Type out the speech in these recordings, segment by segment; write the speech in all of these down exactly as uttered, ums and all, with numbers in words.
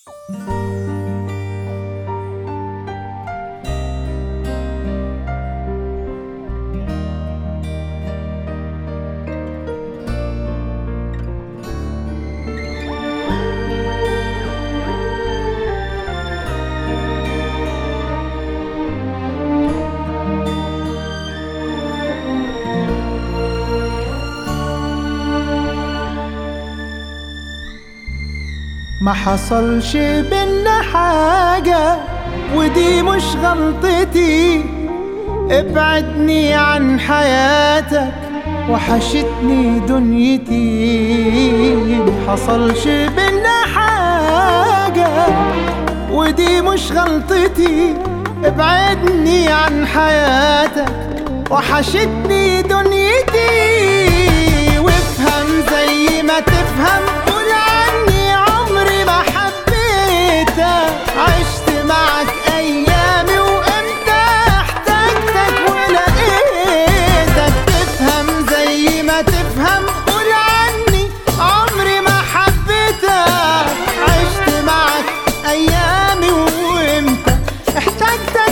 ما حصلش بينا حاجة ودي مش غلطتي، ابعدني عن حياتك وحشتني دنيتي. ما حصلش بينا حاجة ودي مش غلطتي، ابعدني عن حياتك وحشتني دنيتي. وافهم زي ما تفهم، قول عني عمري ما حبيتك، عشت معك ايامي وامتى احتجتك ولقيتك. تفهم زي ما تفهم، قول عني عمري ما حبيتك، عشت معك ايامي وامتى احتجتك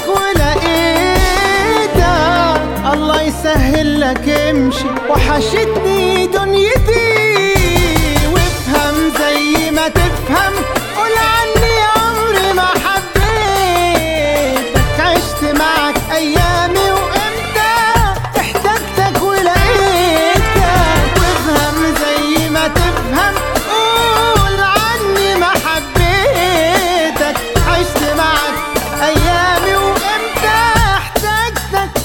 ولقيتك. الله يسهل لك امشي وحشتني دنيتي. وافهم زي ما تفهم، قول عني عمري ما حبيتك، عشت معك ايامي وامتى احتجتك ولقيتك. وافهم زي ما تفهم، قول عني ما حبيتك، عشت معك ايامي وامتى احتجتك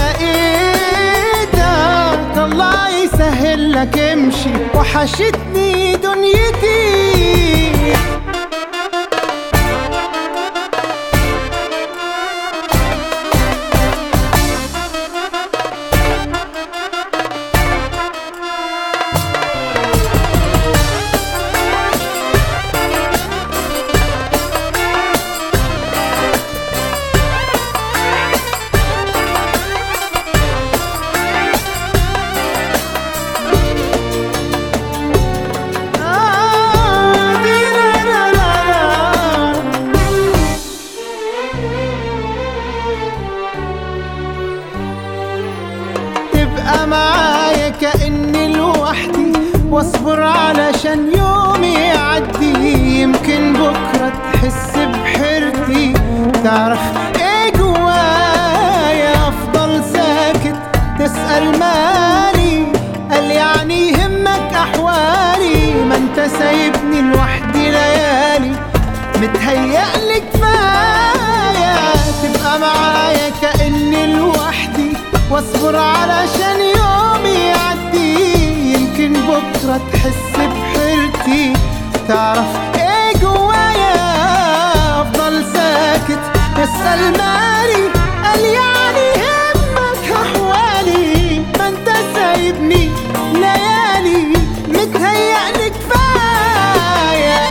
ولقيتك. الله يسهل لك امشي وحشتني دنيتي. تبقى معايا كأني لوحدي، واصبر علشان يومي يعدي. يمكن بكرة تحس بحيرتي، تعرف ايه جوايا. افضل ساكت تسأل مالي، قال يعني يهمك احوالي. ما انت سايبني لوحدي ليالي، متهيألي كفاية. تبقى معايا كأني لوحدي، واصبر علشان يومي يعدي. يمكن بكرة تحس بحيرتي، تعرف ايه جوايا. افضل ساكت تسأل مالي، قال يعني يهمك احوالي. ما انت سايبني ليالي، متهيألي كفاية.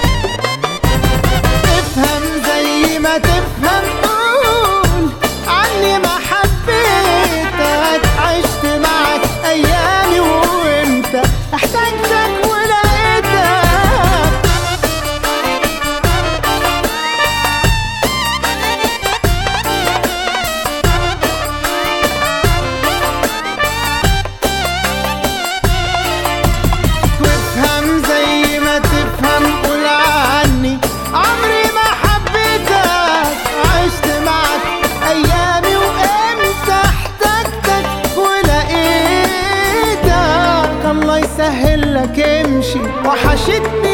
افهم زي ما تفهم، قول عني ما حبيتك، عشت معك ايامي وانت احتجتك ولقيتك. وافهم زي ما تفهم، قول عني عمري ما حبيتك، عشت معك ايامي وامتى احتجتك ولقيتك. الله يسهل لك امشي وحشتني